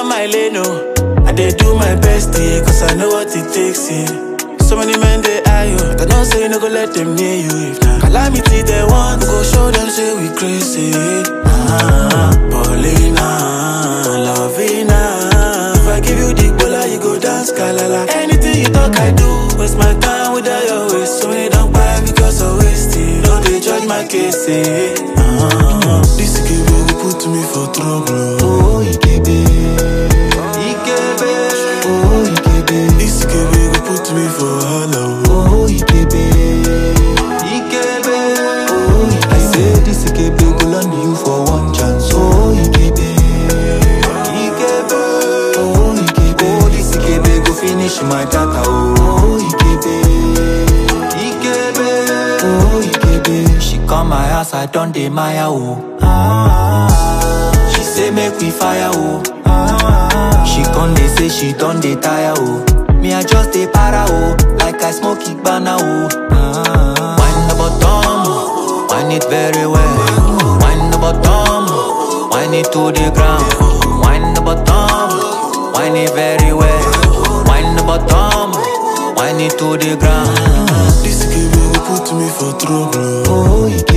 on my lane, oh. I dey do my best, yeah, cause I know what it takes, yeah. So many men they eye you, but I don't say no go let them near you. If not calamity they want, we go show them say we crazy. Paulina, Lovina. If I give you the bola, you go dance kalala. Anything you talk, I do. Waste my time without your waste. So many don't buy because I waste it. Don't they judge my case, eh? This give you put me for trouble. Oh, Ikebe. Oh, Ikebe. This give you put me for hello. Oh, Ikebe. Oh, Ikebe. I say this Ikebe go land you for one chance. Oh, Ikebe. Oh, Ikebe. Oh, this Ikebe go finish my data. Oh, Ikebe. Oh, Ikebe. She come my house, I done dey Maya, oh. She say make we fire, oh. She come dey say she done dey tire, oh. Me I just dey para, oh. Like I smoke Ibana, oh. Wind the bottom, wind it very well. Wind the bottom, wind it to the ground. Wind the bottom, wind it very well. Wind the bottom, wind it to the ground. This give you put me for trouble. Oh,